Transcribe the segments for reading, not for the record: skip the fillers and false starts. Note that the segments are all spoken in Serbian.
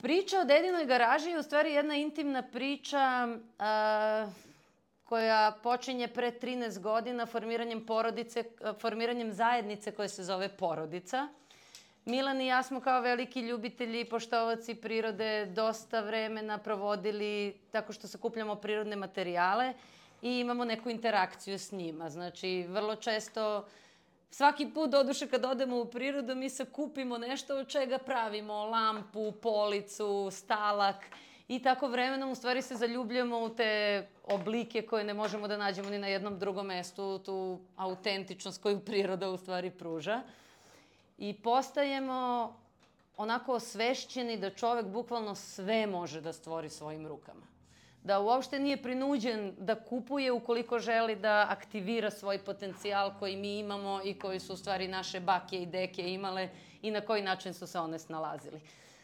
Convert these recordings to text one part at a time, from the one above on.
Priča o dedinoj garaži je u stvari jedna intimna priča koja počinje pre 13 godina formiranjem zajednice koja se zove Porodica. Milan i ja smo kao veliki ljubitelji i poštovaoci prirode dosta vremena provodili tako što sakupljamo prirodne materijale i imamo neku interakciju s njima. Znači, vrlo često, svaki put doduše kad odemo u prirodu, mi sakupimo nešto od čega pravimo lampu, policu, stalak i tako vremenom u stvari se zaljubljamo u te oblike koje ne možemo da nađemo ni na jednom drugom mestu, tu autentičnost koju priroda u stvari pruža. I postajemo onako osvešćeni da čovek bukvalno sve može da stvori svojim rukama. Da uopšte nije prinuđen da kupuje ukoliko želi da aktivira svoj potencijal koji mi imamo i koji su u stvari naše bake i deke imale i na koji način su se one snalazili.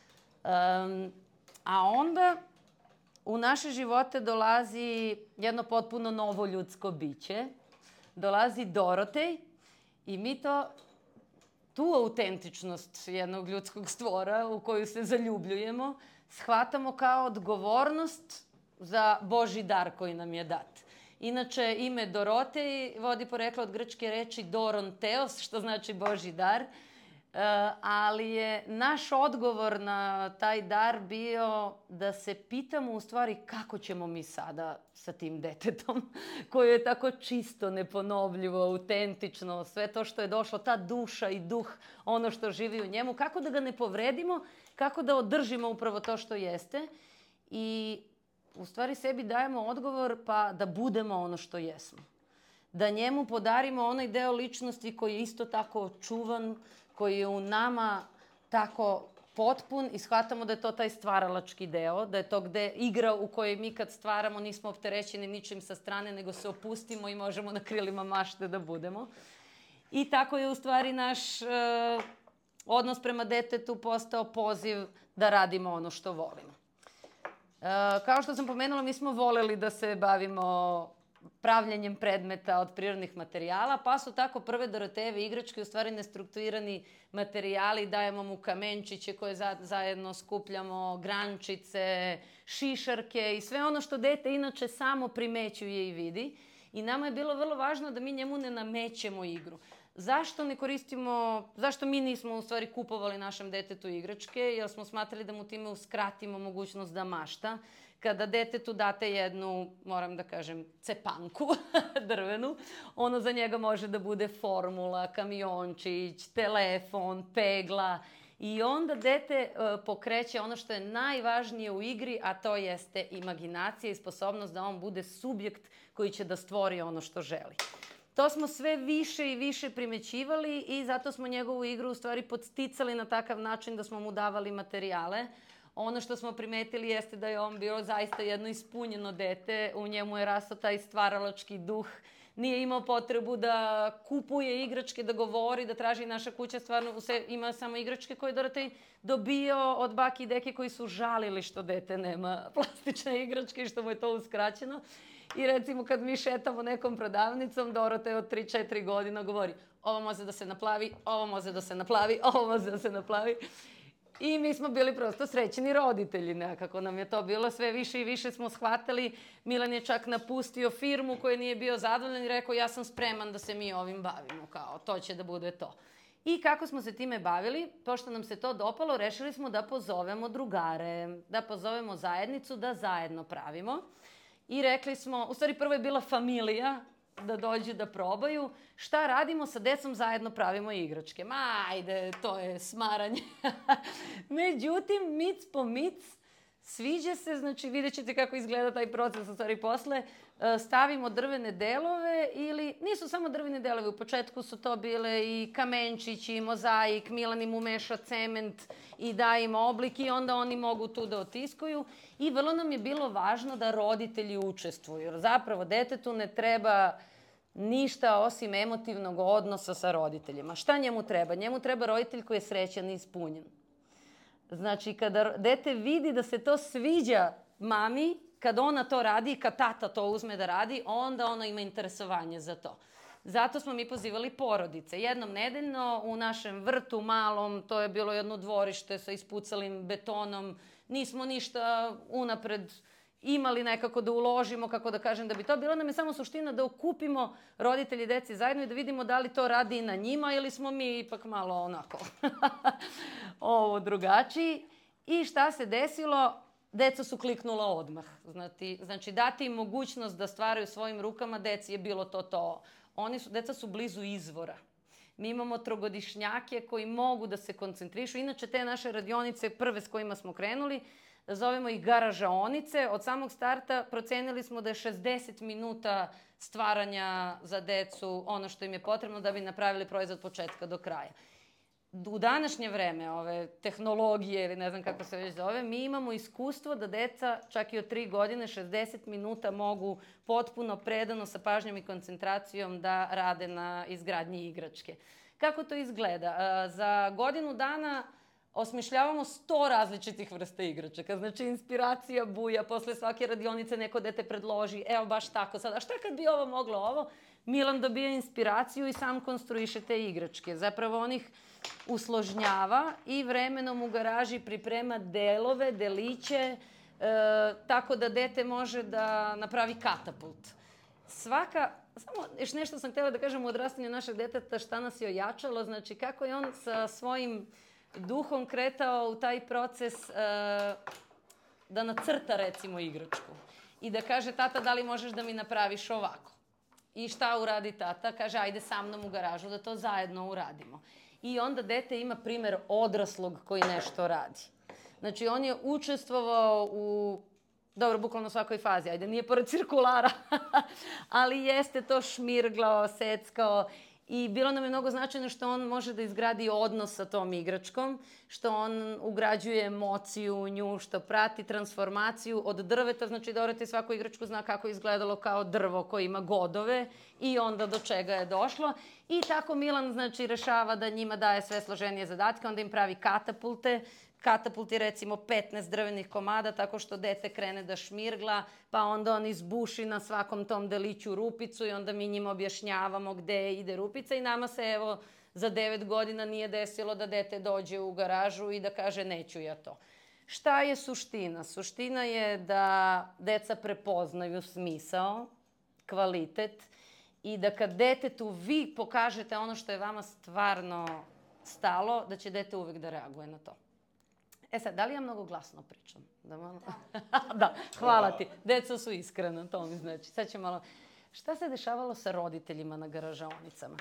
A onda u naše živote dolazi jedno potpuno novo ljudsko biće. Dolazi Dorotej i mi tu autentičnost jednog ljudskog stvora u koju se zaljubljujemo shvatamo kao odgovornost za Božji dar koji nam je dat. Inače, ime Dorotej vodi poreklo od grčke reči doronteos, što znači Božji dar, ali je naš odgovor na taj dar bio da se pitamo u stvari kako ćemo mi sada sa tim detetom, koje je tako čisto, neponovljivo, autentično, sve to što je došlo, ta duša i duh, ono što živi u njemu, kako da ga ne povredimo, kako da održimo upravo to što jeste i u stvari sebi dajemo odgovor pa da budemo ono što jesmo. Da njemu podarimo onaj deo ličnosti koji je isto tako očuvan, koji je u nama tako potpun i shvatamo da je to taj stvaralački deo, da je to igra u kojoj mi kad stvaramo nismo opterećeni ničim sa strane, nego se opustimo i možemo na krilima mašte da budemo. I tako je u stvari naš odnos prema detetu postao poziv da radimo ono što volimo. Kao što sam pomenula, mi smo voleli da se bavimo pravljenjem predmeta od prirodnih materijala, pa su tako prve Dorotejeve igračke u stvari nestrukturirani materijali, dajemo mu kamenčiće koje zajedno skupljamo, grančice, šišarke i sve ono što dete inače samo primećuje i vidi. I nama je bilo vrlo važno da mi njemu ne namećemo igru. Zašto mi nismo u stvari kupovali našem detetu igračke? Jer smo smatrali da mu time uskratimo mogućnost da mašta. Kada detetu date jednu, moram da kažem, cepanku drvenu, ono za njega može da bude formula, kamiončić, telefon, pegla. I onda dete pokreće ono što je najvažnije u igri, a to jeste imaginacija i sposobnost da on bude subjekt koji će da stvori ono što želi. To smo sve više i više primećivali i zato smo njegovu igru u stvari podsticali na takav način da smo mu davali materijale. Ono što smo primetili jeste da je on bilo zaista jedno ispunjeno dete, u njemu je rastao taj stvaralački duh, nije imao potrebu da kupuje igračke, da govori, da traži naša kuća, stvarno ima samo igračke koje je Dorotej dobio od bake i deke koji su žalili što dete nema plastične igračke i što mu je to uskraćeno. I recimo kad mi šetamo nekom prodavnicom, Dorotej od 3-4 godina govori ovo može da se naplavi, ovo može da se naplavi, ovo može da se naplavi. I mi smo bili prosto srećeni roditelji, nekako nam je to bilo sve više i više smo shvatali. Milan je čak napustio firmu koju nije bio zadovoljan i rekao ja sam spreman da se mi ovim bavimo, kao to će da bude to. I kako smo se time bavili, pošto nam se to dopalo, rešili smo da pozovemo drugare, da pozovemo zajednicu, da zajedno pravimo. I rekli smo, u stvari prvo je bila familija, da dođu da probaju. Šta radimo? Sa decom zajedno pravimo igračke. Ajde, to je smaranje. Međutim, mic po mic, sviđa se, znači vidjet ćete kako izgleda taj proces, u stvari posle. Stavimo drvene delove ili, nisu samo drvene delove, u početku su to bile i kamenčići, i mozaik, Milan im umeša cement i da im oblik i onda oni mogu tu da otiskuju. I vrlo nam je bilo važno da roditelji učestvuju, jer zapravo detetu ne treba ništa osim emotivnog odnosa sa roditeljima. Šta njemu treba? Njemu treba roditelj koji je srećan i ispunjen. Znači, kada dete vidi da se to sviđa mami, kad ona to radi, kad tata to uzme da radi, onda ona ima interesovanje za to. Zato smo mi pozivali porodice. Jednom nedeljno u našem vrtu malom, to je bilo jedno dvorište sa ispucalim betonom, nismo ništa unapred imali nekako da uložimo, kako da kažem, da bi to bila nam je samo suština da okupimo roditelji i deci zajedno i da vidimo da li to radi i na njima ili smo mi ipak malo onako ovo drugačiji. I šta se desilo? Deca su kliknula odmah. Znači, dati im mogućnost da stvaraju svojim rukama, deci je bilo to. Deca su blizu izvora. Mi imamo trogodišnjake koji mogu da se koncentrišu. Inače, te naše radionice, prve s kojima smo krenuli, zovemo ih garažaonice. Od samog starta procenili smo da je 60 minuta stvaranja za decu ono što im je potrebno da bi napravili proizvod od početka do kraja. U današnje vreme, ove tehnologije ili ne znam kako se već zove, mi imamo iskustvo da deca čak i od 3 godine 60 minuta mogu potpuno predano sa pažnjom i koncentracijom da rade na izgradnji igračke. Kako to izgleda? Za godinu dana osmišljavamo 100 različitih vrsta igračaka. Znači, inspiracija buja, posle svake radionice neko dete predloži, evo baš tako sad, a šta kad bi ovo moglo ovo? Milan dobija inspiraciju i sam konstruiše te igračke. Zapravo on ih usložnjava i vremenom u garaži priprema delove, deliće, tako da dete može da napravi katapult. Samo još nešto sam htjela da kažem u odrastanju našeg deteta šta nas je ojačalo, znači kako je on sa svojim duhom kretao u taj proces da nacrta recimo igračku i da kaže tata da li možeš da mi napraviš ovako. I šta uradi tata? Kaže ajde sa mnom u garažu da to zajedno uradimo. I onda dete ima primer odraslog koji nešto radi. Znači on je učestvovao u, dobro, bukvalno svakoj fazi, ajde nije pored cirkulara, ali jeste to šmirglao, seckao. I bilo nam je mnogo značajno što on može da izgradi odnos sa tom igračkom, što on ugrađuje emociju u nju, što prati transformaciju od drveta. Znači, Dorotej svaku igračku zna kako je izgledalo kao drvo koje ima godove i onda do čega je došlo. I tako Milan, znači, rešava da njima daje sve složenije zadatke, onda im pravi katapulte. Katapult je recimo 15 drvenih komada tako što dete krene da šmirgla, pa onda on izbuši na svakom tom deliću rupicu i onda mi njima objašnjavamo gde ide rupica i nama se evo za 9 godina nije desilo da dete dođe u garažu i da kaže neću ja to. Šta je suština? Suština je da deca prepoznaju smisao, kvalitet i da kad detetu vi pokažete ono što je vama stvarno stalo, da će dete uvek da reaguje na to. E sad, da li ja mnogo glasno pričam? Da, hvala ti. Deca su iskrena, to mi znači. Sad će malo... Šta se dešavalo sa roditeljima na garažaonicama?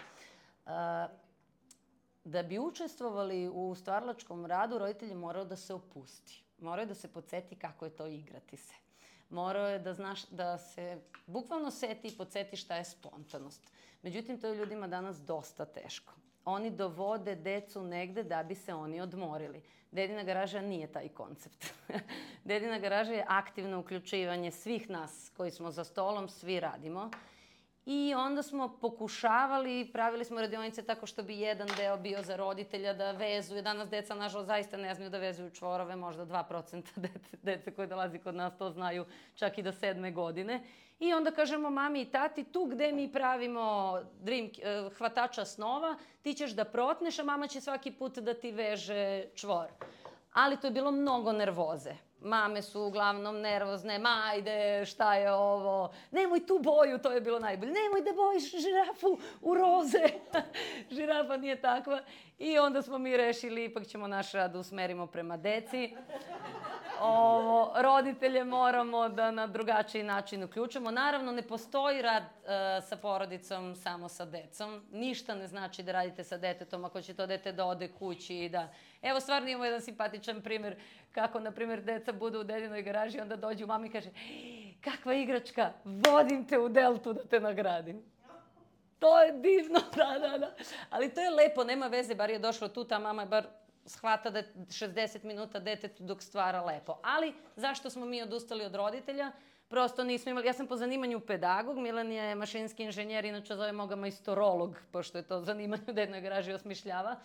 Da bi učestvovali u stvaralačkom radu, roditelj je morao da se opusti. Morao je da se podsjeti kako je to igrati se. Morao je da se bukvalno seti i podsjeti šta je spontanost. Međutim, to je ljudima danas dosta teško. Oni dovode decu negde da bi se oni odmorili. Dedina garaža nije taj koncept. Dedina garaža je aktivno uključivanje svih nas koji smo za stolom, svi radimo. I onda smo pokušavali, pravili smo radionice tako što bi jedan deo bio za roditelja da vezuje. Danas deca, nažalost, zaista ne znaju da vezuju čvorove, možda 2% dece koji dolazi kod nas to znaju čak i do 7. godine. I onda kažemo mami i tati, tu gde mi pravimo hvatača snova, ti ćeš da protneš, a mama će svaki put da ti veže čvor. Ali to je bilo mnogo nervoze. Mame su uglavnom nervozne, ma ajde, šta je ovo, nemoj tu boju, to je bilo najbolje, nemoj da bojiš žirafu u roze, žirafa nije takva. I onda smo mi rešili, ipak ćemo naš rad usmerimo prema deci. Roditelje moramo da na drugačiji način uključimo. Naravno, ne postoji rad sa porodicom samo sa decom. Ništa ne znači da radite sa detetom ako će to dete da ode kući i da... Evo, stvarno imamo jedan simpatičan primjer kako, na primjer, deca budu u dedinoj garaži i onda dođu mami i kaže kakva igračka, vodim te u Deltu da te nagradim. To je divno, da. Ali to je lepo, nema veze, bar je došlo tu, ta mama je bar shvata da je 60 minuta detetu dok stvara lepo. Ali zašto smo mi odustali od roditelja? Prosto nismo imali, ja sam po zanimanju pedagog, Milan je mašinski inženjer, inače zovemo ga majstorolog, pošto je to zanimanje u dedinoj garaži osmišljava.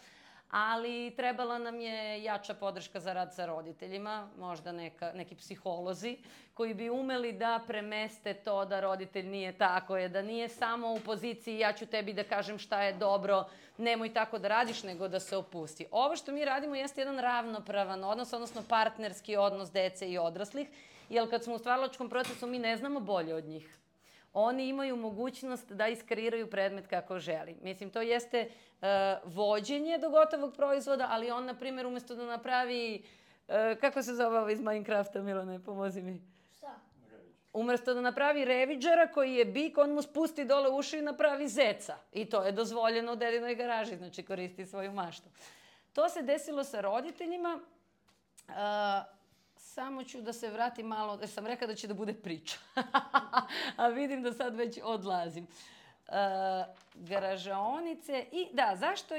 ali trebala nam je jača podrška za rad sa roditeljima, možda neki psiholozi koji bi umeli da premeste to da roditelj nije tako, da nije samo u poziciji ja ću tebi da kažem šta je dobro, nemoj tako da radiš, nego da se opusti. Ovo što mi radimo jeste jedan ravnopravan odnos, odnosno partnerski odnos dece i odraslih, jer kad smo u stvaralačkom procesu mi ne znamo bolje od njih. Oni imaju mogućnost da iskreiraju predmet kako želi. Mislim, to jeste vođenje do gotovog proizvoda, ali on, na primjer, umesto da napravi... kako se zove ovo iz Minecrafta, Milane, pomozi mi. Šta? Umesto da napravi revidžera koji je bik, on mu spusti dole uši i napravi zeca. I to je dozvoljeno u dedinoj garaži, znači koristi svoju maštu. To se desilo sa roditeljima. Samo ću da se vratim malo, jer sam rekla da će da bude priča. A vidim da sad već odlazim. Garažaonice i da,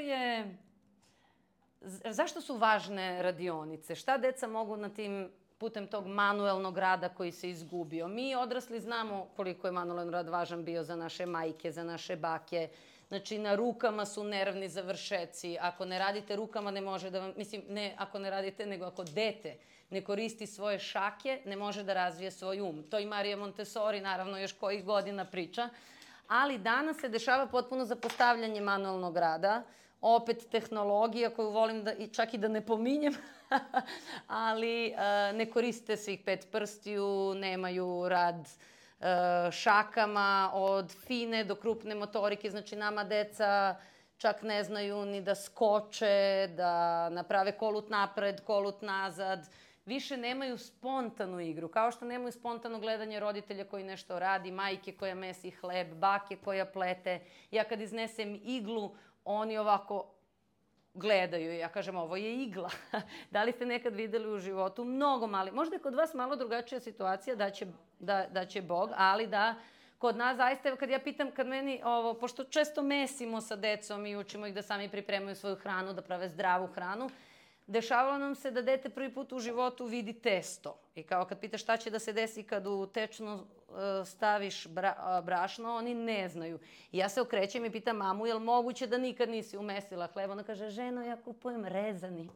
zašto su važne radionice? Šta deca mogu na tim putem tog manuelnog rada koji se izgubio? Mi odrasli znamo koliko je manuelni rad važan bio za naše majke, za naše bake. Znači, na rukama su nervni završeci. Ako ne radite rukama, ne može da vam... Mislim, ne ako ne radite, nego ako dete ne koristi svoje šake, ne može da razvije svoj um. To i Marija Montessori, naravno, još kojih godina priča. Ali danas se dešava potpuno zapostavljanje manuelnog rada. Opet tehnologija koju volim da, čak i da ne pominjem, ali ne koriste svih 5 prstiju, nemaju rad šakama od fine do krupne motorike. Znači, nama deca čak ne znaju ni da skoče, da naprave kolut napred, kolut nazad. Više nemaju spontanu igru, kao što nemaju spontano gledanje roditelja koji nešto radi, majke koja mesi hleb, bake koja plete. Ja kad iznesem iglu, oni ovako gledaju. Ja kažem, ovo je igla. Da li ste nekad videli u životu? Mnogo mali. Možda je kod vas malo drugačija situacija, da će Bog, ali da kod nas zaista, kad ja pitam, kad meni, pošto često mesimo sa decom i učimo ih da sami pripremaju svoju hranu, da prave zdravu hranu, dešavalo nam se da dete prvi put u životu vidi testo. I kao kad pitaš šta će da se desi kad u tečno staviš brašno, oni ne znaju. I ja se okrećem i pitam mamu, je li moguće da nikad nisi umesila hleba? Ona kaže, ženo, ja kupujem rezani.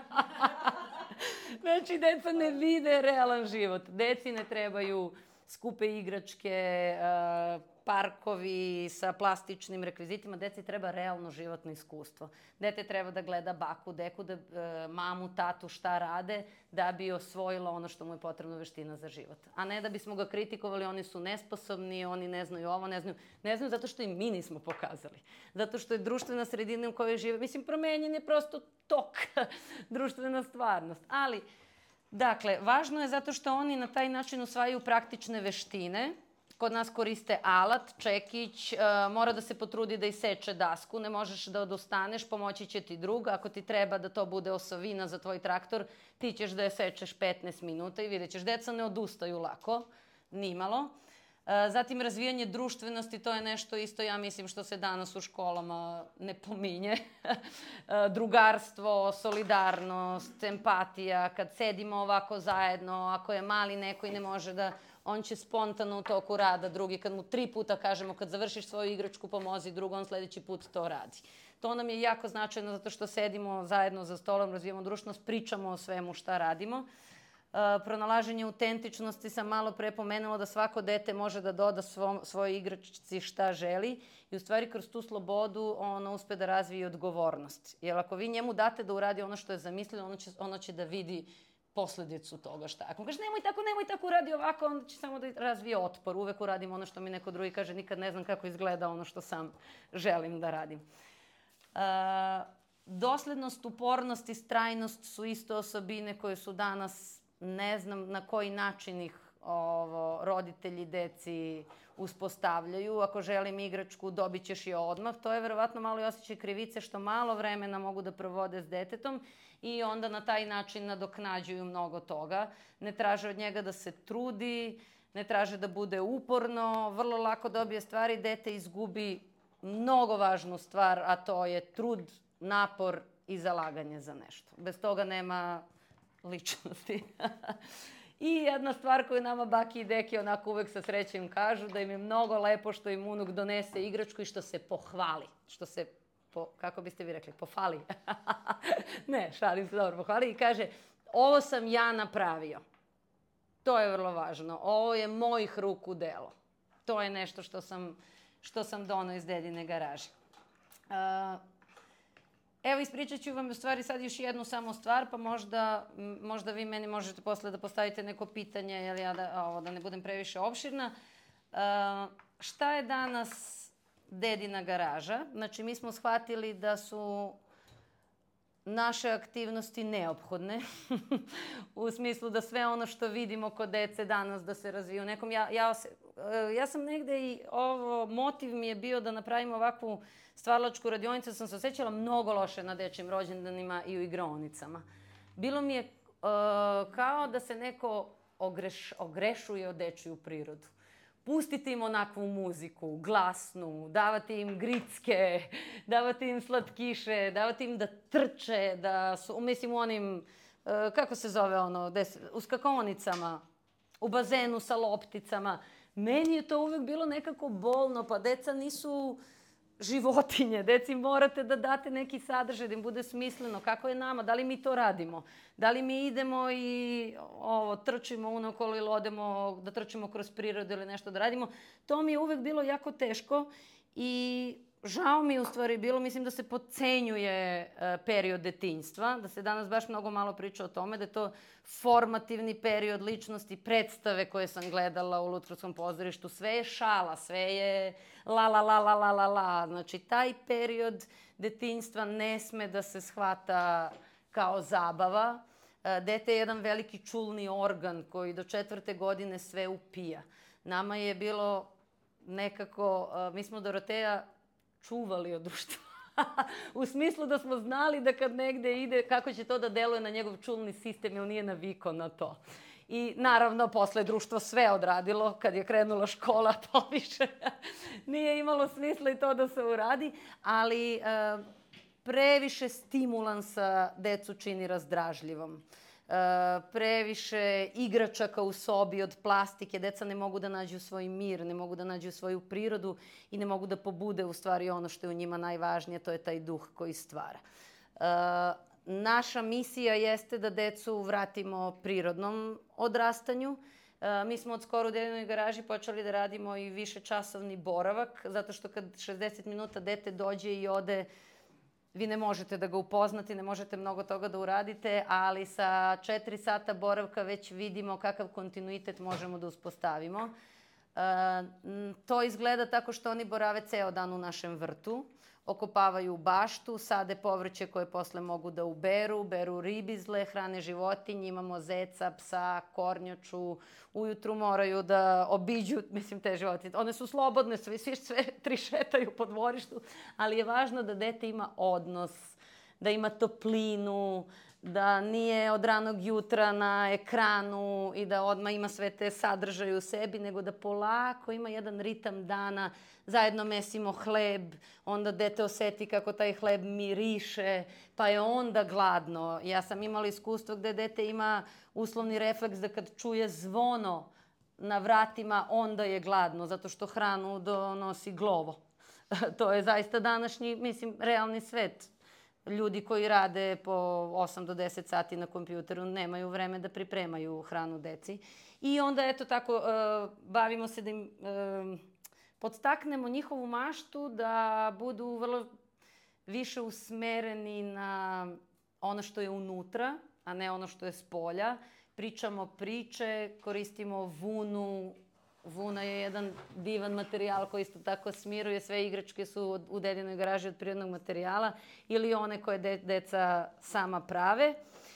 Znači, deca ne vide realan život. Deci ne trebaju skupe igračke, parkovi sa plastičnim rekvizitima. Deci treba realno životno iskustvo. Dete treba da gleda baku, deku, mamu, tatu šta rade da bi osvojilo ono što mu je potrebno, veština za život. A ne da bismo ga kritikovali, oni su nesposobni, oni ne znaju ovo, ne znaju. Ne znaju zato što i mi nismo pokazali. Zato što je društvena sredina u kojoj žive. Mislim, promenjen je prosto tok, društvena stvarnost. Ali, dakle, važno je zato što oni na taj način usvajaju praktične veštine. Kod nas koriste alat, čekić, mora da se potrudi da iseče dasku, ne možeš da odustaneš, pomoći će ti drug. Ako ti treba da to bude osovina za tvoj traktor, ti ćeš da je sečeš 15 minuta i vidjet ćeš. Deca ne odustaju lako, nimalo. Zatim, razvijanje društvenosti, to je nešto isto, ja mislim, što se danas u školama ne pominje. Drugarstvo, solidarnost, empatija, kad sedimo ovako zajedno, ako je mali neko i ne može da... On će spontano u toku rada, drugi, kad mu 3 puta kažemo, kad završiš svoju igračku, pomozi drugo, on sledeći put to radi. To nam je jako značajno zato što sedimo zajedno za stolom, razvijamo društvenost, pričamo o svemu šta radimo. Pronalaženje autentičnosti sam malo pre pomenula da svako dete može da doda svojoj igračci šta želi i u stvari kroz tu slobodu ono uspe da razvije odgovornost. Jer ako vi njemu date da uradi ono što je zamislio, ono će da vidi posledicu toga šta. Ako mu kaže nemoj tako, uradi ovako, onda će samo da razvije otpor. Uvek uradim ono što mi neko drugi kaže, nikad ne znam kako izgleda ono što sam želim da radim. Doslednost, upornost i strajnost su isto osobine koje su danas, ne znam na koji način ih roditelji deci uspostavljaju. Ako želim igračku, dobit ćeš je odmah. To je verovatno malo i osjećaj krivice što malo vremena mogu da provode s detetom i onda na taj način nadoknađuju mnogo toga. Ne traže od njega da se trudi, ne traže da bude uporno, vrlo lako dobije stvari, dete izgubi mnogo važnu stvar, a to je trud, napor i zalaganje za nešto. Bez toga nema ličnosti. I jedna stvar koju nama baki i deke onako uvek sa srećem kažu, da im je mnogo lepo što im unuk donese igračku i što se pohvali, što se kako biste vi rekli, pofali. Ne, šalim se, dobro, pohvali i kaže, ovo sam ja napravio. To je vrlo važno. Ovo je mojih ruku delo. To je nešto što sam donao iz dedine garaže. Evo, ispričat ću vam u stvari sad još jednu samo stvar, pa možda vi meni možete posle da postavite neko pitanje, jer ja da ne budem previše opširna. Šta je danas dedina garaža? Znači, mi smo shvatili da su naše aktivnosti neophodne, u smislu da sve ono što vidimo kod dece danas da se razviju nekom. Ja sam negde i motiv mi je bio da napravim ovakvu stvaralačku radionicu, sam se osjećala mnogo loše na dečjim rođendanima i u igraonicama. Bilo mi je kao da se neko ogrešuje o dečju prirodu. Pustite im onakvu muziku, glasnu, davati im gricke, davati im slatkiše, davati im da trče, da su, mislim, u onim, kako se zove ono, u skakaonicama, u bazenu sa lopticama. Meni je to uvek bilo nekako bolno, pa deca nisu životinje. Deci morate da date neki sadržaj, da im bude smisleno. Kako je nama? Da li mi to radimo? Da li mi idemo i trčimo unokolo ili odemo da trčimo kroz prirodu ili nešto da radimo? To mi je uvek bilo jako teško i žao mi je u stvari bilo, mislim da se potcenjuje period detinjstva, da se danas baš mnogo malo priča o tome, da je to formativni period ličnosti, predstave koje sam gledala u Lutkarskom pozorištu, sve je šala, sve je la. Znači, taj period detinjstva ne sme da se shvata kao zabava. Dete je jedan veliki čulni organ koji do 4. godine sve upija. Nama je bilo nekako, mi smo Doroteja čuvali od društva. U smislu da smo znali da kad negde ide, kako će to da deluje na njegov čulni sistem ili nije navikao na to. I naravno, posle društvo sve odradilo, kad je krenula škola, to više nije imalo smisla i to da se uradi, ali previše stimulansa decu čini razdražljivom. Previše igračaka u sobi od plastike, deca ne mogu da nađu svoj mir, ne mogu da nađu svoju prirodu i ne mogu da pobude u stvari ono što je u njima najvažnije, to je taj duh koji stvara. Naša misija jeste da decu vratimo prirodnom odrastanju. Mi smo od skoro u dedinoj garaži počeli da radimo i višečasovni boravak, zato što kad 60 minuta dete dođe i ode, vi ne možete da ga upoznate, ne možete mnogo toga da uradite, ali sa 4 sata boravka već vidimo kakav kontinuitet možemo da uspostavimo. To izgleda tako što oni borave ceo dan u našem vrtu, okopavaju baštu, sade povrće koje posle mogu da beru ribizle, hrane životinje, imamo zeca, psa, kornjaču, ujutru moraju da obiđu, mislim, te životinje. One su slobodne, sve tri šetaju po dvorištu, ali je važno da dete ima odnos, da ima toplinu, da nije od ranog jutra na ekranu i da odmah ima sve te sadržaje u sebi, nego da polako ima jedan ritam dana, zajedno mesimo hleb, onda dete oseti kako taj hleb miriše, pa je onda gladno. Ja sam imala iskustvo gde dete ima uslovni refleks da kad čuje zvono na vratima, onda je gladno, zato što hranu donosi glovo. To je zaista današnji, mislim, realni svet. Ljudi koji rade po 8 do 10 sati na kompjuteru nemaju vreme da pripremaju hranu deci. I onda, eto tako, bavimo se da im podstaknemo njihovu maštu da budu vrlo više usmereni na ono što je unutra, a ne ono što je spolja. Pričamo priče, koristimo vunu. Vuna je jedan divan materijal koji isto tako smiruje. Sve igračke su u dedinoj garaži od prirodnog materijala ili one koje deca sama prave.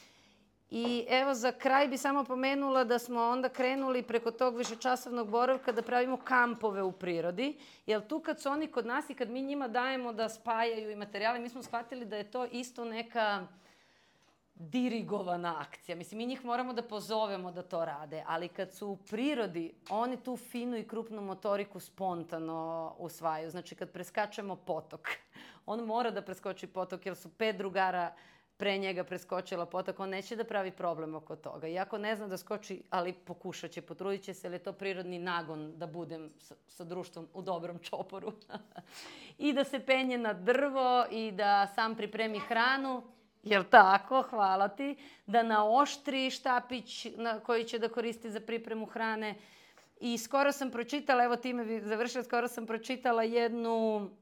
I evo, za kraj bi samo pomenula da smo onda krenuli preko tog višečasovnog boravka da pravimo kampove u prirodi. Jer tu kad su oni kod nas i kad mi njima dajemo da spajaju i materijale, mi smo shvatili da je to isto neka dirigovana akcija. Mislim, mi njih moramo da pozovemo da to rade, ali kad su u prirodi, oni tu finu i krupnu motoriku spontano usvajaju. Znači, kad preskačemo potok, on mora da preskoči potok jer su 5 drugara pre njega preskočila potok, on neće da pravi problem oko toga. Iako ne zna da skoči, ali pokušat će, potrudit će se, jer je to prirodni nagon da budem sa društvom u dobrom čoporu. I da se penje na drvo i da sam pripremi hranu. Jel tako? Hvala ti. Da naoštri štapić koji će da koristi za pripremu hrane. I skoro sam pročitala, evo time bi završila, skoro sam pročitala jednu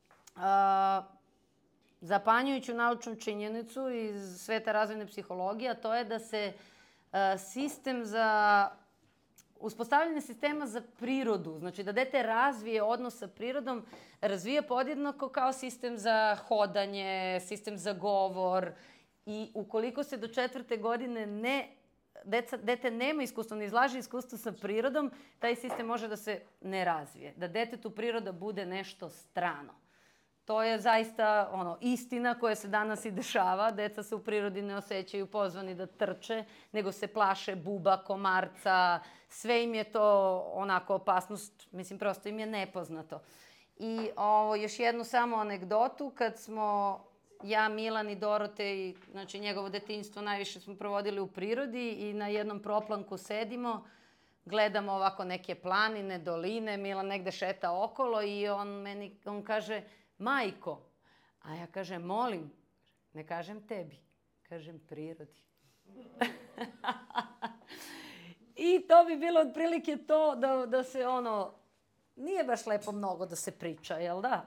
zapanjujuću naučnu činjenicu iz sveta razvojne psihologije, a to je da se sistem za uspostavljanje sistema za prirodu, znači da dete razvije odnos sa prirodom, razvija podjednako kao sistem za hodanje, sistem za govor i ukoliko se do 4. godine dete nema iskustvo, ne izlaže iskustvo sa prirodom, taj sistem može da se ne razvije. Da detetu priroda bude nešto strano. To je zaista istina koja se danas i dešava. Deca se u prirodi ne osjećaju pozvani da trče, nego se plaše buba, komarca. Sve im je to onako opasnost, mislim, prosto im je nepoznato. I još jednu samo anegdotu, kad smo ja, Milan i Dorotej, znači njegovo detinjstvo najviše smo provodili u prirodi i na jednom proplanku sedimo, gledamo ovako neke planine, doline, Milan negde šeta okolo i on kaže, majko, a ja kažem, molim, ne kažem tebi, kažem prirodi. I to bi bilo otprilike to da se nije baš lepo mnogo da se priča, jel da?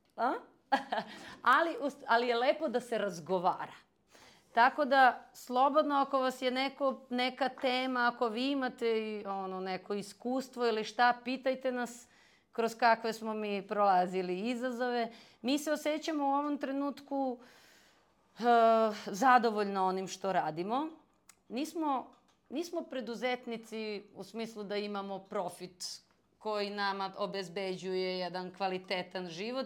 Ali je lepo da se razgovara. Tako da, slobodno, ako vas je neka tema, ako vi imate neko iskustvo ili šta, pitajte nas kroz kakve smo mi prolazili izazove. Mi se osjećamo u ovom trenutku zadovoljno onim što radimo. Nismo preduzetnici u smislu da imamo profit koji nama obezbeđuje jedan kvalitetan život.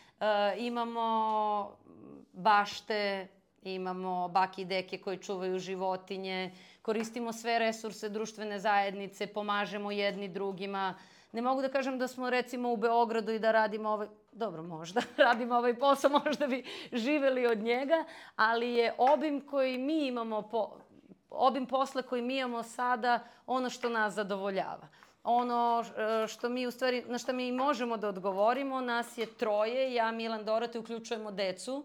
Imamo bašte, imamo bake i deke koji čuvaju životinje, koristimo sve resurse društvene zajednice, pomažemo jedni drugima. Ne mogu da kažem da smo recimo u Beogradu i da radimo dobro možda, radimo ovaj posao, možda bi živeli od njega, ali je obim koji mi imamo, obim posla koji mi imamo sada ono što nas zadovoljava. Ono što mi u stvari, na što mi možemo da odgovorimo, nas je 3, ja, Milan, Dorotej, uključujemo decu,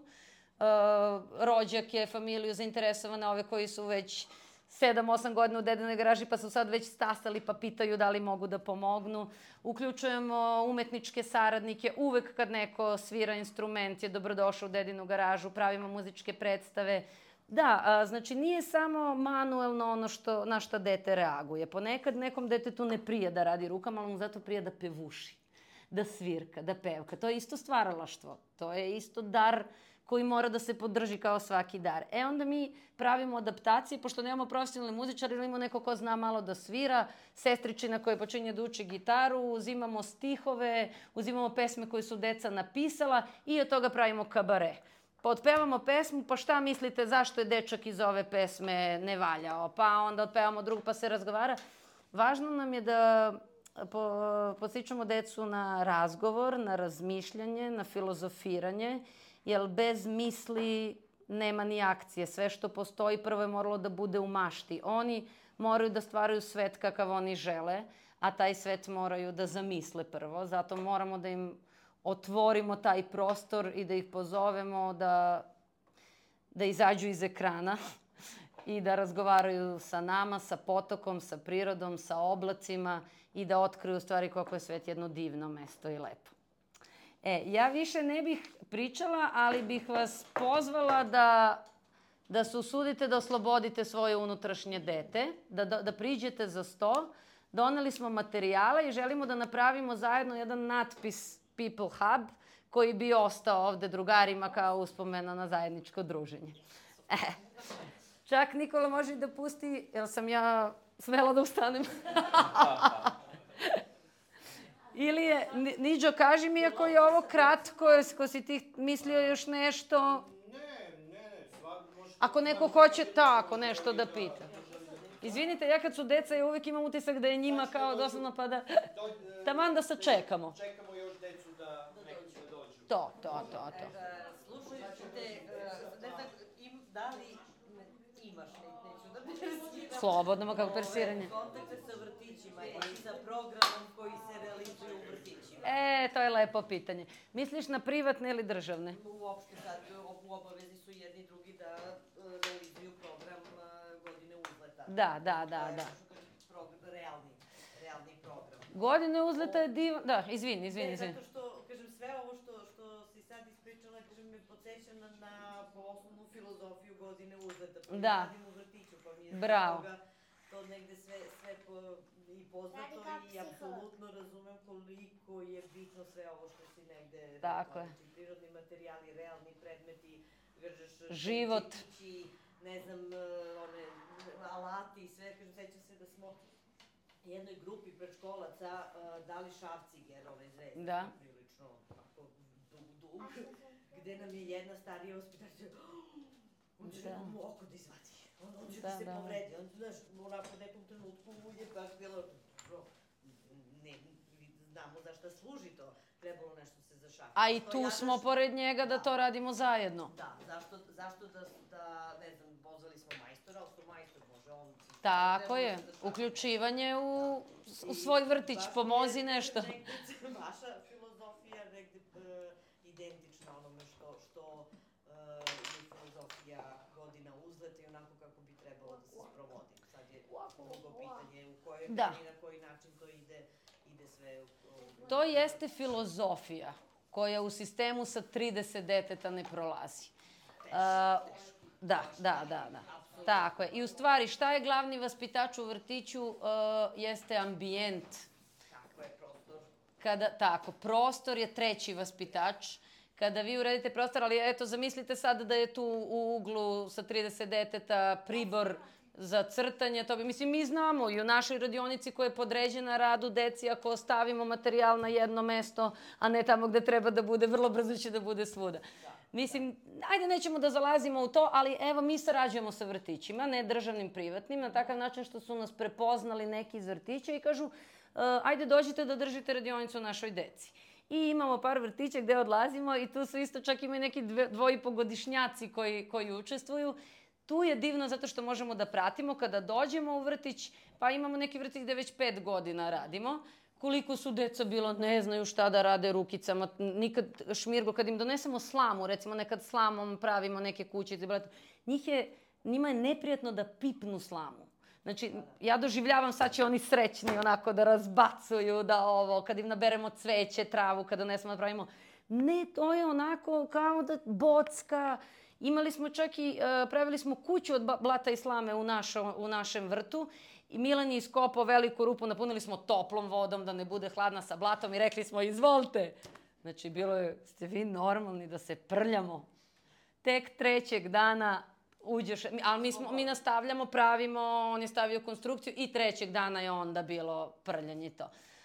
rođake, familiju, zainteresovane, ove koji su već 7-8 godina u dedinoj garaži pa su sad već stasali pa pitaju da li mogu da pomognu. Uključujemo umetničke saradnike, uvek kad neko svira instrument je dobrodošao u dedinu garažu, pravimo muzičke predstave. Da, znači nije samo manuelno ono na što dete reaguje. Ponekad nekom detetu ne prija da radi rukama, ali mu zato prija da pevuši, da svirka, da pevka. To je isto stvaralaštvo, to je isto dar koji mora da se podrži kao svaki dar. Onda mi pravimo adaptacije, pošto nemamo profesionalne muzičare ili imamo neko ko zna malo da svira, sestričina koja počinje da uči gitaru, uzimamo stihove, uzimamo pesme koje su deca napisala i od toga pravimo kabare. Pa otpevamo pesmu, pa šta mislite zašto je dečak iz ove pesme ne valjao? Pa onda otpevamo drugu pa se razgovara. Važno nam je da podstičemo decu na razgovor, na razmišljanje, na filozofiranje, jer bez misli nema ni akcije. Sve što postoji prvo je moralo da bude u mašti. Oni moraju da stvaraju svet kakav oni žele, a taj svet moraju da zamisle prvo. Zato moramo da im otvorimo taj prostor i da ih pozovemo da izađu iz ekrana i da razgovaraju sa nama, sa potokom, sa prirodom, sa oblacima i da otkriju u stvari koliko je svet jedno divno mesto i lepo. Ja više ne bih pričala, ali bih vas pozvala da se usudite da oslobodite svoje unutrašnje dete, da priđete za sto. Doneli smo materijale i želimo da napravimo zajedno jedan natpis People Hub, koji bi ostao ovde drugarima kao uspomena na zajedničko druženje. Čak Nikola može da pusti, jel sam ja smela da ustanem? Ili je, Niđo, kaži mi ako je ovo kratko, ako si ti mislio još nešto? Ne, svak može... Ako neko hoće tako nešto da pita. Izvinite, ja kad su deca, ja uvijek imam utisak da je njima kao doslovno pa da... Taman da sačekamo. Čekamo još decu da neki da dođu. To. Slušajte, da li imaš, neću da persiram. Slobodno, ma kako persiranje. Kontakte sa vrtićima i sa programom koji se realizuje u vrtićima. To je lepo pitanje. Misliš na privatne ili državne? Uopšte sad u obavezi su jedni drugi da realizuju program godine uzleta. Da. Realni program. Godine uzleta je divan... Da, izvini. Zato što, kažem, sve ovo što si sad ispričala, kažem, me podsjeća na osnovnu filozofiju godine uzleta. Pa mi radim u vrtiću, pa mi je to negde sve i poznato i apsolutno razumem koliko je bitno sve ovo što si negde... Tako je. Prirodni materijali, realni predmeti, život. Ne znam, one alati i sve, kažem, sećam se da smo jednoj grupi predškolaca dali šrafciger, zvezda, prilično dug, gde nam je jedna starija vaspitačica, on će nekom oko da izvadi, on će da se povredi, on, znaš, onako u nekom trenutku je baš bilo, znamo za šta služi to, trebalo nešto se zašafiti. A i tu smo pored njega da to radimo zajedno. Da, zašto da, ne znam, pozvali smo majstora, ali što majstor može, on... Tako je, uključivanje u svoj vrtić, pomozi nešto. Vaša filozofija je negde identična onome što je filozofija godina uzleta i onako kako bi trebalo da se sprovodi. Sad je drugo pitanje u kojoj meri, na koji način to ide sve... To jeste filozofija koja u sistemu sa 30 deteta ne prolazi. Da. Tako je. I u stvari, šta je glavni vaspitač u vrtiću? Jeste ambijent. Tako je, prostor. Tako, prostor je treći vaspitač. Kada vi uredite prostor, ali eto, zamislite sad da je tu u uglu sa 30 deteta pribor za crtanje, to bi, mislim, mi znamo i u našoj radionici koja je podređena radu deci, ako ostavimo materijal na jedno mesto, a ne tamo gde treba da bude, vrlo brzo će da bude svuda. Mislim, ajde nećemo da zalazimo u to, ali evo mi sarađujemo sa vrtićima, ne državnim, privatnim, na takav način što su nas prepoznali neki iz vrtića i kažu, ajde dođite da držite radionicu našoj deci. I imamo par vrtića gde odlazimo i tu su isto čak ima i neki 2,5-godišnjaci koji učestvuju. Tu je divno zato što možemo da pratimo kada dođemo u vrtić, pa imamo neki vrtić gde već 5 godina radimo. Koliko su deca bilo, ne znaju šta da rade rukicama, nikad šmirgo, kad im donesemo slamu, recimo nekad slamom pravimo neke kućice, njima je neprijatno da pipnu slamu. Znači, ja doživljavam sad će oni srećni onako da razbacuju, da kad im naberemo cveće, travu, kad donesemo da pravimo. Ne, to je onako kao da bocka. Imali smo čak i, pravili smo kuću od blata i slame u našem vrtu i Milan je iskopao veliku rupu, napunili smo toplom vodom da ne bude hladna sa blatom i rekli smo izvolite. Znači, bilo je, ste vi normalni da se prljamo. Tek 3. dana uđeš, ali mi nastavljamo, pravimo, on je stavio konstrukciju i 3. dana je onda bilo prljanje to.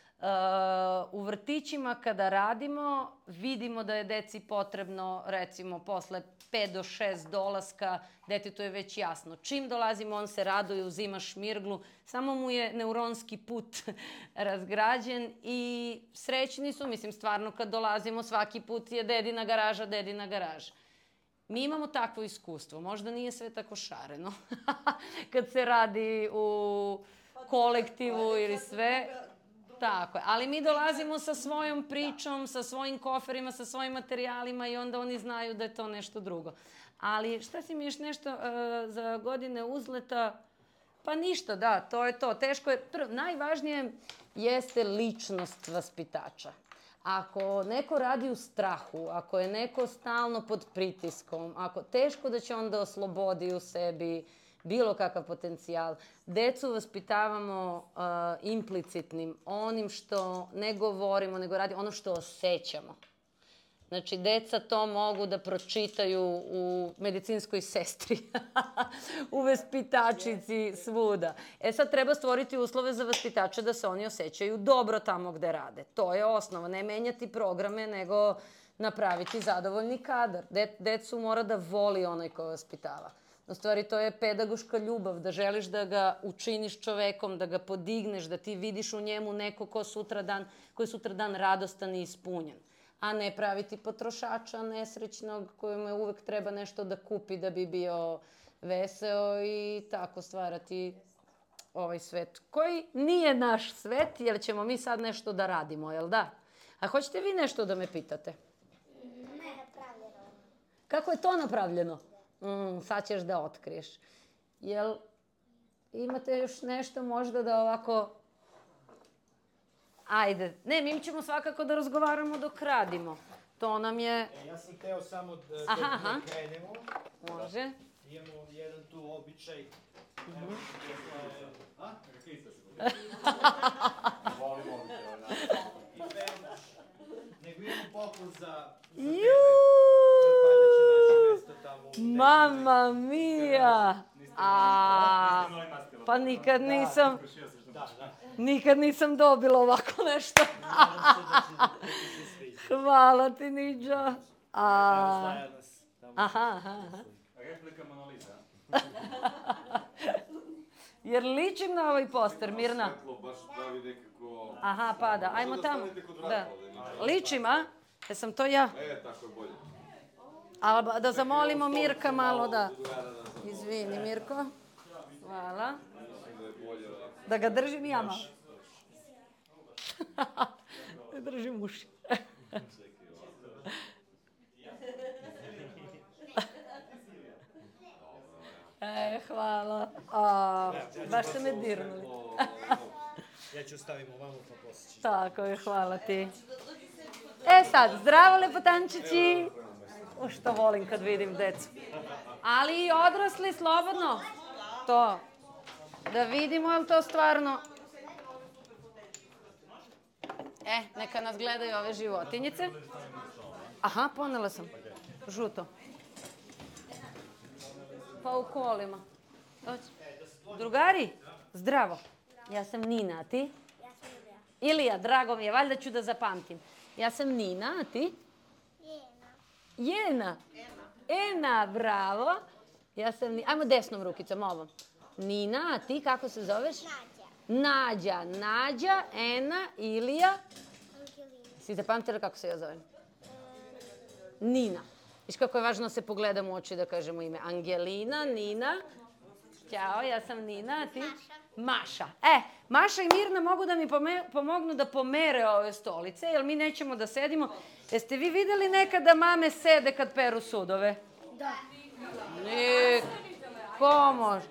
U vrtićima kada radimo, vidimo da je deci potrebno, recimo, posle 5 do 6 dolaska, detetu je već jasno. Čim dolazimo, on se raduje, uzima šmirglu, samo mu je neuronski put razgrađen i srećni su, mislim, stvarno kad dolazimo, svaki put je dedina garaža. Mi imamo takvo iskustvo, možda nije sve tako šareno, kad se radi u kolektivu ili sve. Tako je, ali mi dolazimo sa svojom pričom, sa svojim koferima, sa svojim materijalima i onda oni znaju da je to nešto drugo. Ali šta si mi još nešto za godine uzleta? Pa ništa, da, to je to. Teško je, najvažnije jeste ličnost vaspitača. Ako neko radi u strahu, ako je neko stalno pod pritiskom, teško da će onda oslobodi u sebi bilo kakav potencijal. Decu vaspitavamo implicitnim, onim što ne govorimo, nego radimo, ono što osjećamo. Znači, deca to mogu da pročitaju u medicinskoj sestri, u vaspitačici, svuda. Sad treba stvoriti uslove za vaspitače da se oni osjećaju dobro tamo gde rade. To je osnova, ne menjati programe, nego napraviti zadovoljni kadar. Decu mora da voli onaj ko vaspitava. U stvari, to je pedagoška ljubav, da želiš da ga učiniš čovekom, da ga podigneš, da ti vidiš u njemu neko koji je sutradan radostan i ispunjen. a ne praviti potrošača nesrećnog kojemu uvek treba nešto da kupi da bi bio veseo i tako stvarati ovaj svet koji nije naš svet, jer ćemo mi sad nešto da radimo, jel da? A hoćete vi nešto da me pitate? Ne, napravljeno. Kako je to napravljeno? Sad ćeš da otkriješ. Jel imate još nešto možda da ovako... Ajde. Ne, mi ćemo svakako da razgovaramo dok radimo. To nam je... Ja sam teo samo da Aha. krenemo. Može. Imamo jedan tu običaj. Nego imamo poklon za tebe. Valjda će naći mesto tamo u tebi. Mamma mia! Pa nikad nisam dobila ovako nešto. Nadam se da će se sviđa. Hvala ti, Niđa. Uzdaja nas tamo. Aha. Replika Mona Lisa. Jer ličim na ovaj poster, Mirna. Svetlo baš pravi nekako... Aha, pada. Ajmo da tamo. stanete kod Da. vrata ovde, ništa. Ličim, a? Jesam to ja? Tako je bolje. A da zamolimo Mirka malo da... Da. Izvini, Mirko. Hvala. Mislim da je bolje ovako. Da ga držim ja malo. Da držim uši. Hvala. Baš ste me dirnuli. Ja ću stavim ovamo pa poslije ćeš. Tako je, hvala ti. Sad, zdravo lepotančići. Što volim kad vidim decu. Ali i odrasli, slobodno. To. Da vidimo je li to stvarno... Neka nas gledaju ove životinjice. Aha, ponela sam. Žuto. Pa u kolima. Drugari, zdravo. Ja sam Nina, a ti? Ja sam Ilija. Ilija, drago mi je, valjda ću da zapamtim. Ja sam Nina, a ti? Jena. Ena, bravo. Ja sam Ajmo desnom rukicom, ovom. Nina, a ti kako se zoveš? Nađa. Nađa, Ena, Ilija. Angelina. Si zapamtila kako se ja zovem? Nina. Viš kako je važno da se pogledamo u oči da kažemo ime. Angelina, Nina. Ćao, ja sam Nina, a ti? Maša. Maša i Mirna mogu da mi pomognu da pomere ove stolice, jer mi nećemo da sedimo. Jeste vi videli nekada mame sede kad peru sudove? Da. Ko može?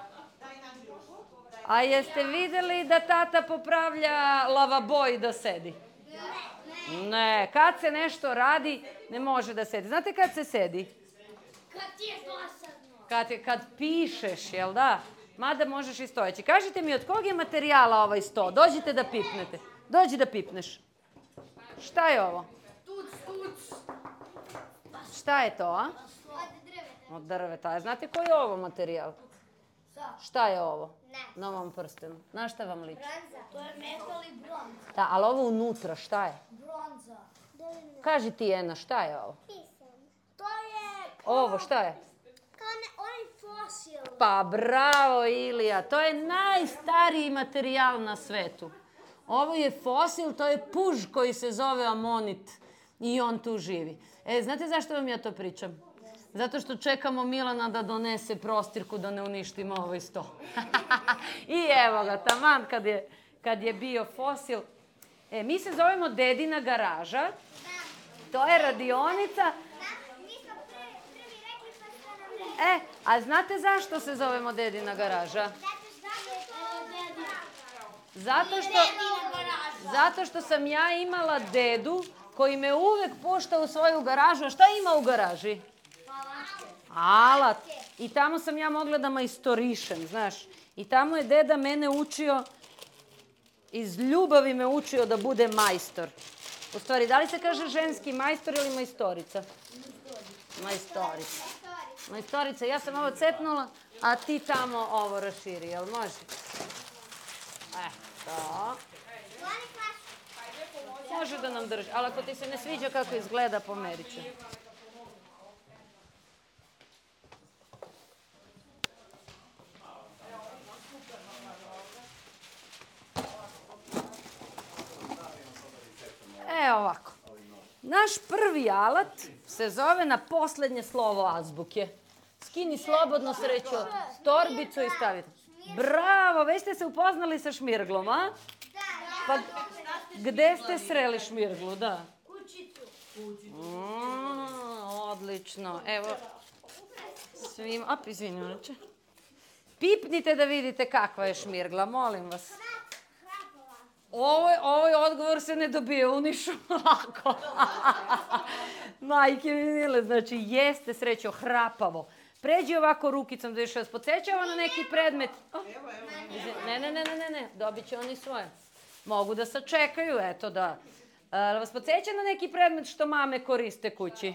A jeste videli da tata popravlja lavabo i da sedi? Ne. Kad se nešto radi, ne može da sedi. Znate kad se sedi? Kad ti je dosadno. Kad pišeš, jel da? Mada možeš i stojeći. Kažite mi, od kog je materijala ovaj sto? Dođite da pipnete. Dođi da pipneš. Šta je ovo? Tuc. Šta je to, a? Od drveta. Od drveta. Znate koji je ovo materijal? Šta je ovo? Ne. Na ovom prstenu. Na šta vam liči? Bronza. To je metal i bronza. Da, ali ovo unutra, šta je? Bronza. Kaži ti, Ena, šta je ovo? To je... Ovo, šta je? Kao onaj fosil. Pa bravo, Ilija, to je najstariji materijal na svetu. Ovo je fosil, to je puž koji se zove amonit i on tu živi. Znate zašto vam ja to pričam? Zato što čekamo Milana da donese prostirku da ne uništimo ovaj sto. I evo ga, taman kad je bio fosil. Mi se zovemo Dedina garaža. To je radionica. Mi smo prvi rekli pa ste nam rekli. A znate zašto se zovemo Dedina garaža? Zato što sam ja imala dedu koji me uvek pušta u svoju garažu. A šta ima u garaži? Alat. I tamo sam ja mogla da majstorišem, znaš. I tamo je deda mene učio, iz ljubavi me učio da bude majstor. U stvari, da li se kaže ženski majstor ili majstorica? Majstorica. Majstorica, ja sam ovo cepnula, a ti tamo ovo raširi, jel može? To. Može da nam drži, ali ako ti se ne sviđa kako izgleda, pomerit ću. Ovako. naš prvi alat se zove na poslednje slovo azbuke. Skini slobodno Srećo torbicu i stavite. Bravo, već ste se upoznali sa šmirglom, a? Pa gde ste sreli šmirglu, da? Odlično, evo. Svima, izvini, pipnite da vidite kakva je šmirgla, molim vas. Ovaj odgovor se ne dobije u Nišu lako. Majke mi mile, znači jeste Srećo hrapavo. Pređi ovako rukicom da još vas podsjećava na neki predmet. Ne, dobit će oni svoje. Mogu da sačekaju, eto da. Vas podsjeća na neki predmet što mame koriste kući?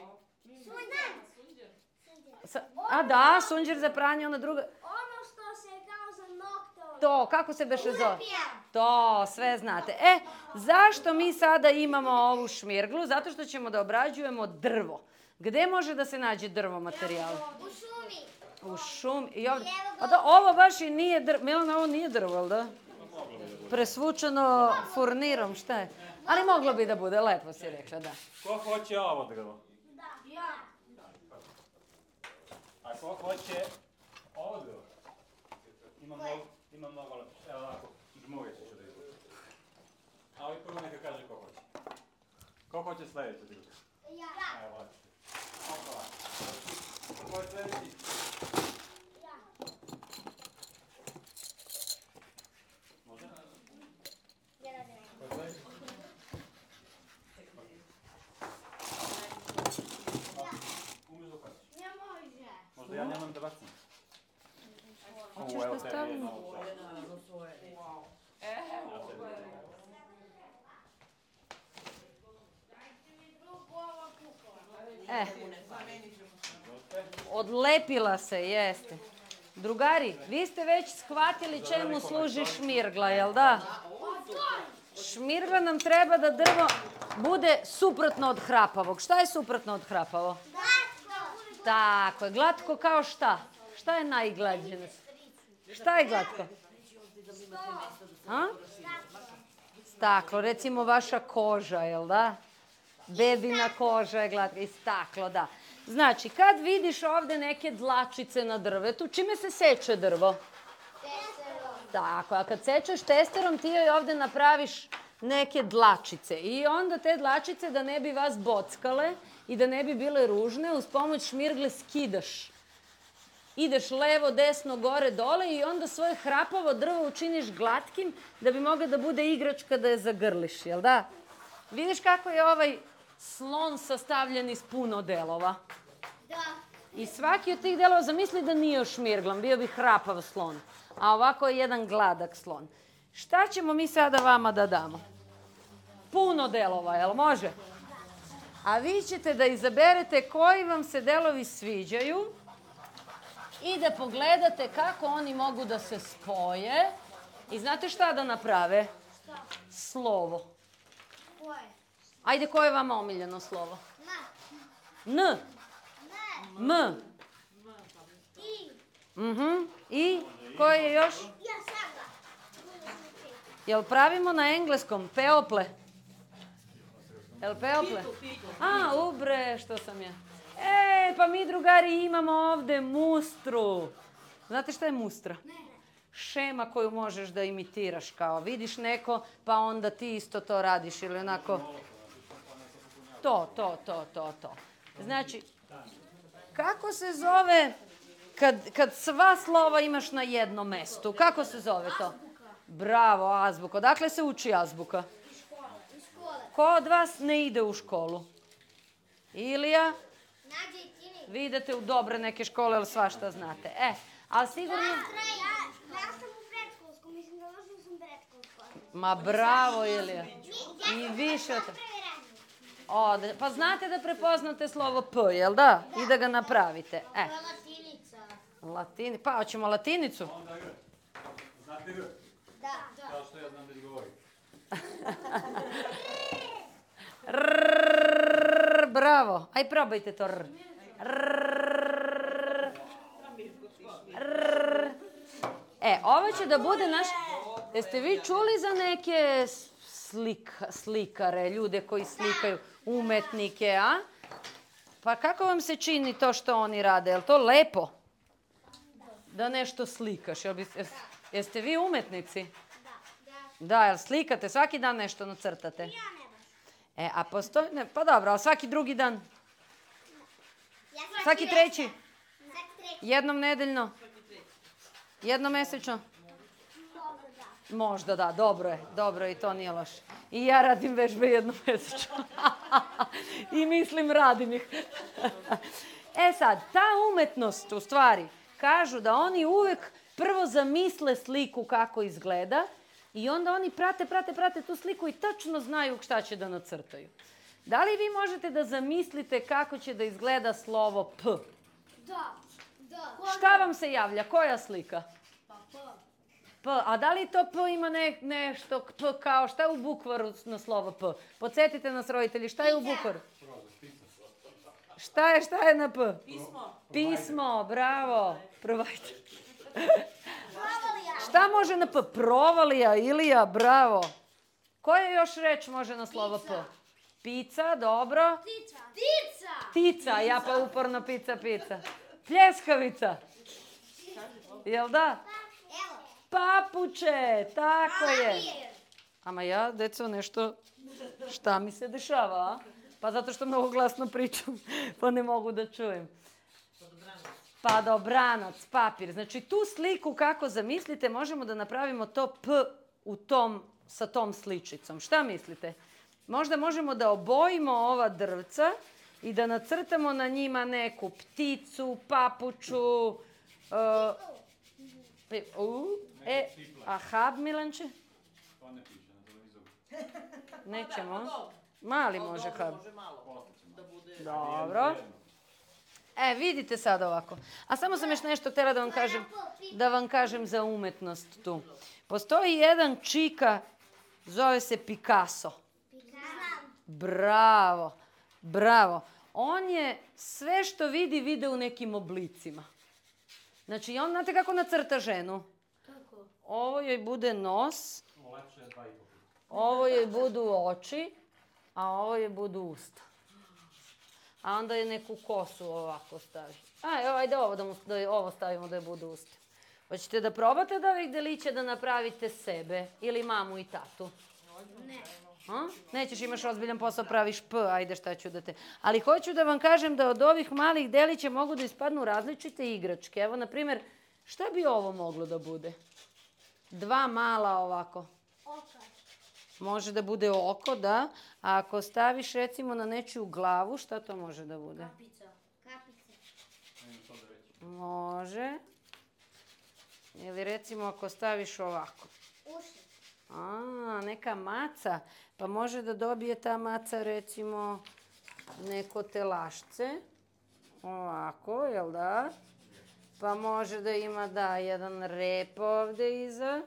A da, sunđer za pranje, ona druga. Ono što se kao za nokte. To, kako se beše zove? To, sve znate. Zašto mi sada imamo ovu šmirglu? Zato što ćemo da obrađujemo drvo. Gde može da se nađe drvo materijal? U šumi. U šumi. I ovdje. A da, ovo baš i nije drvo. Milana, ovo nije drvo, ali da? Presvučeno furnirom, šta je? Ali moglo bi da bude, lepo si rekla, da. Ko hoće ovo drvo? Da. Ja. A ko hoće ovo drvo? Ima mnogo lepo. Evo ovako, žmurit ću da izgleda. Ali prvo neka kaže ko hoće. Ko hoće sledeće drvo? Ja. Evo ovako. Opala. Ko je sledeći? Ja. Može? Jedan. Ko je sledeći? Umeš da ukačiš? Ne može. Možda ja nemam da bacim. Hoćeš da stavim? Odlepila se, jeste. Drugari, vi ste već shvatili čemu služi šmirgla, jel da? Šmirgla nam treba da drvo bude suprotno od hrapavog. Šta je suprotno od hrapavog? Tako je, glatko kao šta? Šta je najglađe? Šta je glatko? Staklo, recimo vaša koža, jel da? Bebina koža je glatka i staklo, da. Znači, kad vidiš ovde neke dlačice na drvetu, čime se seče drvo? Testerom. Tako, a kad sečeš testerom ti joj ovde napraviš neke dlačice i onda te dlačice da ne bi vas bockale i da ne bi bile ružne, uz pomoć šmirgle skidaš. Ideš levo, desno, gore, dole i onda svoje hrapavo drvo učiniš glatkim da bi mogla da bude igračka da je zagrliš, jel da? Vidiš kako je ovaj slon sastavljen iz puno delova? Da. I svaki od tih delova, zamisli da nije šmirglan, bio bi hrapav slon. A ovako je jedan gladak slon. Šta ćemo mi sada vama da damo? Puno delova, jel može? A vi ćete da izaberete koji vam se delovi sviđaju i da pogledate kako oni mogu da se spoje. I znate šta da naprave? Slovo. Koje? Ajde, koje je vama omiljeno slovo? Na. N. Ne. M. I. I koje je još? Ja sada. Jel pravimo na engleskom? People. Jel people? A, ubre, što sam ja. Pa mi drugari imamo ovde mustru. Znate šta je mustra? Ne. Šema koju možeš da imitiraš kao. Vidiš neko, pa onda ti isto to radiš ili onako. To. Znači, kako se zove kad sva slova imaš na jednom mestu? Kako se zove to? Bravo, azbuka. Odakle se uči azbuka? Iz škole. Ko od vas ne ide u školu? Ilija? Nađe i Tini. Vi idete u dobre neke škole, ali svašta znate. Ali sigurno... Ja sam u predškolskom, mislim da završila sam predškolsko. Ma bravo, Ilija. I više od... Pa znate da prepoznate slovo P, jel da? I da ga napravite. To je latinica. Pa, hoćemo latinicu? Onda R. Znate R? Da. Kao što ja znam da izgovorim. Bravo. Aj, probajte to R. Ovo će da bude naš... Jeste vi čuli za neke slikare, ljude koji slikaju, umetnike, a? Pa kako vam se čini to što oni rade? Je li to lepo? Da nešto slikaš. Jeste vi umetnici? Da, jel slikate? Svaki dan nešto nacrtate? Ja ne baš. A postoji... Pa dobro, ali svaki drugi dan? Svaki treći? Jednom nedeljno? Jednom mesečno? Možda da, dobro je i to nije loše. I ja radim vežbe jednom mesečno. I mislim radim ih. Sad, ta umetnost u stvari, kažu da oni uvek prvo zamisle sliku kako izgleda i onda oni prate tu sliku i tačno znaju šta će da nacrtaju. Da li vi možete da zamislite kako će da izgleda slovo P? Da. Šta vam se javlja? Koja slika? P. A da li to P ima nešto P kao, šta je u bukvaru na slovo P? Podsjetite nas roditelji, šta je u bukvaru? Šta je na P? Pismo, bravo. Provider. Šta može na P? Provalija, Ilija, bravo. Koja još reč može na slovo P? Pizza, dobro. Ptica, ja pa uporno pizza. Pljeskavica. Jel da? Papuče, tako je. Ama ja, deco, nešto, šta mi se dešava, a? Pa zato što mnogo glasno pričam, pa ne mogu da čujem. Padobranac, papir. Znači, tu sliku, kako zamislite, možemo da napravimo to P sa tom sličicom. Šta mislite? Možda možemo da obojimo ova drvca i da nacrtamo na njima neku pticu, papuču, a hab, Milanče? To ne piše na televizoru. Nećemo. Mali može hab. Može malo da bude... Dobro. Vidite sad ovako. A samo sam još nešto htjela da vam kažem za umetnost tu. Postoji jedan čika, zove se Picasso. Bravo. On je sve što vide u nekim oblicima. Znači, on, znate kako nacrta ženu? Kako? Ovo joj bude nos, ovo joj budu oči, a ovo joj budu usta. A onda je neku kosu ovako stavi. Ajde ovo stavimo da je budu usta. Hoćete da probate od ovih delića da napravite sebe ili mamu i tatu? Ne. Nećeš, imaš ozbiljan posao, praviš P, ajde šta ću da te... Ali hoću da vam kažem da od ovih malih delića mogu da ispadnu različite igračke. Evo, na primjer, šta bi ovo moglo da bude? Dva mala ovako. Oka. Može da bude oko, da. A ako staviš recimo na nečiju glavu, šta to može da bude? Kapica. Može. Ili recimo ako staviš ovako. Uši. Neka maca. Pa može da dobije ta maca recimo neko telašce. Ovako, jel da? Pa može da ima, jedan rep ovde iza.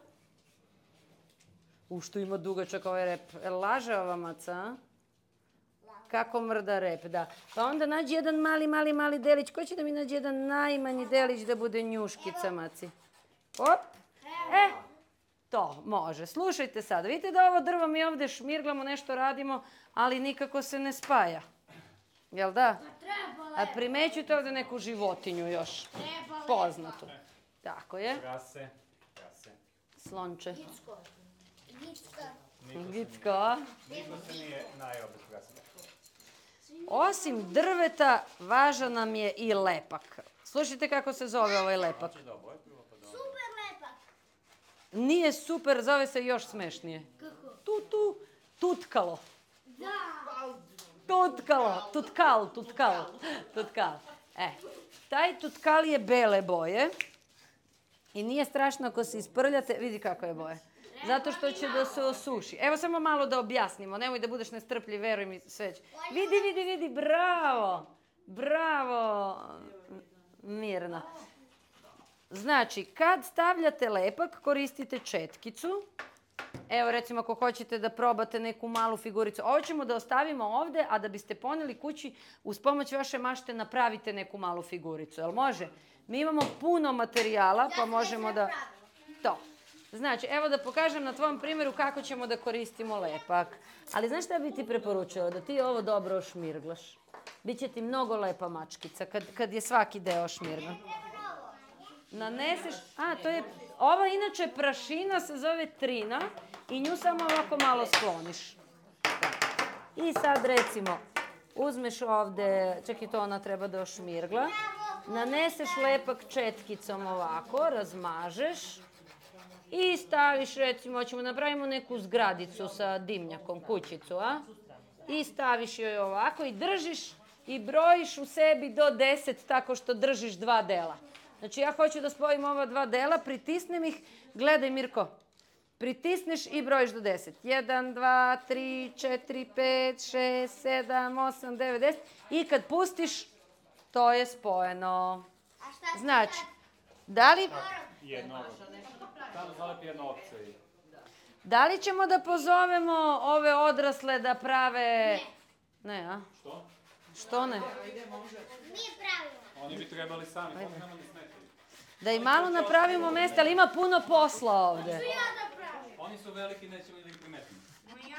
Što ima dugačak ovaj rep. Laže ova maca, Kako mrda rep, da. Pa onda nađi jedan mali delić. Ko će da mi nađe jedan najmanji delić da bude njuškica, maci? Op. To može. Slušajte sad. Vidite da ovo drvo mi ovde šmirglamo, nešto radimo, ali nikako se ne spaja. Jel da? A primećujte ovde neku životinju još. Poznatu. Tako je. Gase. Slonče. Gicka. Gicko. Niko se nije najao bez gasa. Osim drveta, važan nam je i lepak. Slušajte kako se zove ovaj lepak. Super lepak. Nije super, zove se još smešnije. Kako? Tutkalo. Da. Tutkal. Taj tutkal je bele boje i nije strašno ako se isprljate, vidi kako je boje. Zato što će da se osuši. Evo samo malo da objasnimo, nemoj da budeš nestrpljiv, veruj mi sve će. Vidi, bravo, Mirna. Znači, kad stavljate lepak, koristite četkicu. Evo recimo ako hoćete da probate neku malu figuricu. Ovo ćemo da ostavimo ovde, a da biste poneli kući, uz pomoć vaše mašte napravite neku malu figuricu. Jel može? Mi imamo puno materijala, pa možemo da... To. Znači, evo da pokažem na tvom primjeru kako ćemo da koristimo lepak. Ali znaš šta bi ti preporučila? Da ti ovo dobro ošmirglaš. Biće ti mnogo lepa mačkica kad je svaki deo ošmirgan. Naneseš, ova inače prašina se zove trina i nju samo ovako malo skloniš. I sad recimo, uzmeš ovde, čak i to ona treba da ošmirgla, naneseš lepak četkicom ovako, razmažeš i staviš recimo, hoćemo napravimo neku zgradicu sa dimnjakom, kućicu, a? I staviš joj ovako i držiš i brojiš u sebi do 10 tako što držiš 2 dela. Znači ja hoću da spojim ova 2 dela, pritisnem ih, gledaj Mirko, pritisneš i brojiš do 10. 1, 2, 3, 4, 5, 6, 7, 8, 9, 10 i kad pustiš, to je spojeno. Znači, da li... Samo zalepi jedno opce i... Da li ćemo da pozovemo ove odrasle da prave... Ne, a? Što? Što ne? Nije pravilo. Oni bi trebali sami, kako nam ne smetaju. Da i malo napravimo mesta, ali ima puno posla ovde. Ja da pravim. Oni su veliki, nećemo da ih primetimo. Ja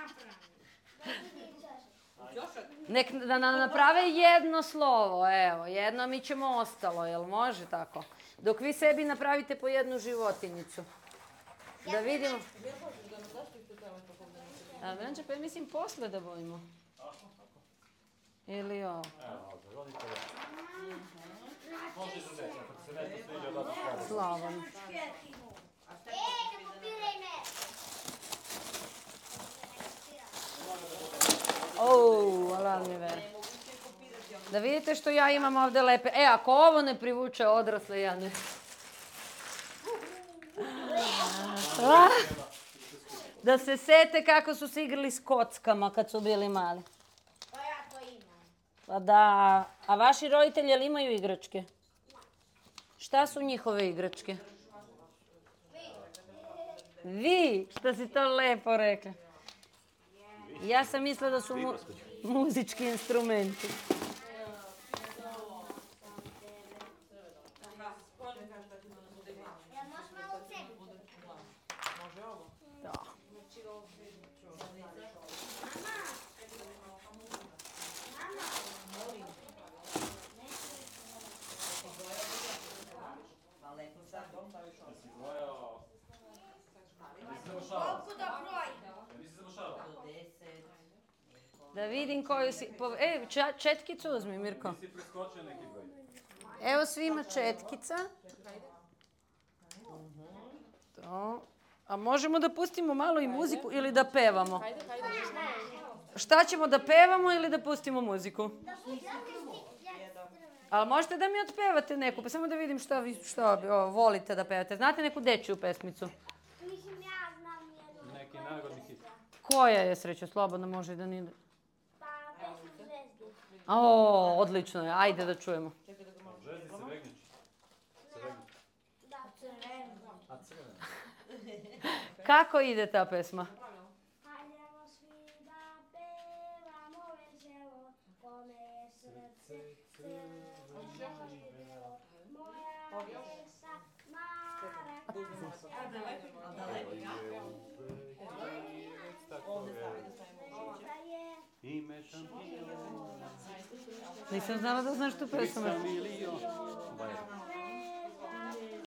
pravim. Nek da nam naprave jedno slovo, evo, jedno mi ćemo ostalo, jel može tako? Dok vi sebi napravite po jednu životinjicu. Da vidimo. A Vranče, pa ja mislim posle da bojimo. Ili ovo. Evo, ovdje, roditelje. Možeš da deći, ako ti se nešto sviđa, da se Slavo. Ne kopiraj me. Alan mi ver. Da vidite što ja imam ovde lepe. Ako ovo ne privuče odrasle, ja ne... Da se sete kako su se igrali s kockama kad su bili mali. Pa ja to imam. Pa da, a vaši roditelji jel imaju igračke? Šta su njihove igračke? Vi, što si to lepo rekla. Ja sam mislila da su muzički instrumenti. Ja možeš malo cepiti. Da. Koliko da brojim? Da vidim koju si... Četkicu uzmi, Mirko. Nisi preskočio neki broj. Evo svima četkica. To. A možemo da pustimo malo i muziku ili da pevamo? Šta ćemo, da pevamo ili da pustimo muziku? Ali možete da mi otpevate neku, pa samo da vidim što volite da pevate. Znate neku dečiju pesmicu? Mislim, ja znam jednu. Neki narodni hit. Koja je, Srećo, slobodno može i da nije... Pa, pesma Zvezdi. Odlično je, ajde da čujemo. Žezdi se Vegnić. Da, crveno. A crveno. Kako ide ta pesma? Hajdemo svi da pevamo veselo, kome je srce crveno. Moja pesa Ime šampiona. Nisam znala da znaš tu pesmu. Kristalni